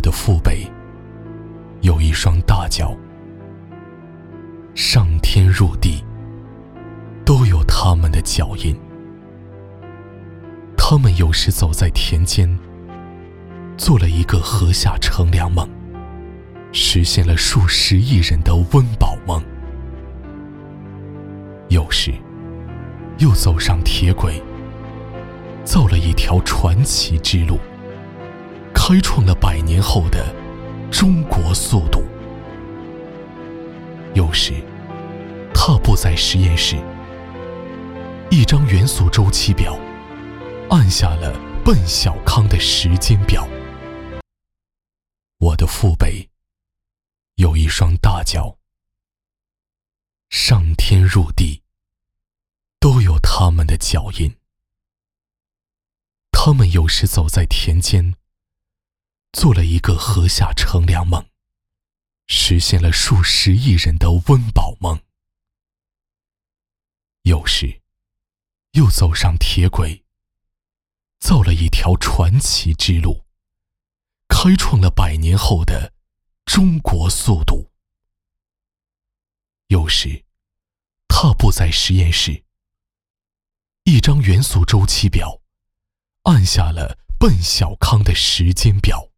的父辈有一双大脚，上天入地都有他们的脚印。他们有时走在田间，做了一个禾下乘凉梦，实现了数十亿人的温饱梦。有时又走上铁轨，造了一条传奇之路，开创了100年后的中国速度。有时踏步在实验室，一张元素周期表按下了奔小康的时间表。我的父辈有一双大脚，上天入地都有他们的脚印。他们有时走在田间，做了一个禾下乘凉梦，实现了数十亿人的温饱梦。有时又走上铁轨，造了一条传奇之路，开创了100年后的中国速度。有时踏步在实验室，一张元素周期表按下了奔小康的时间表。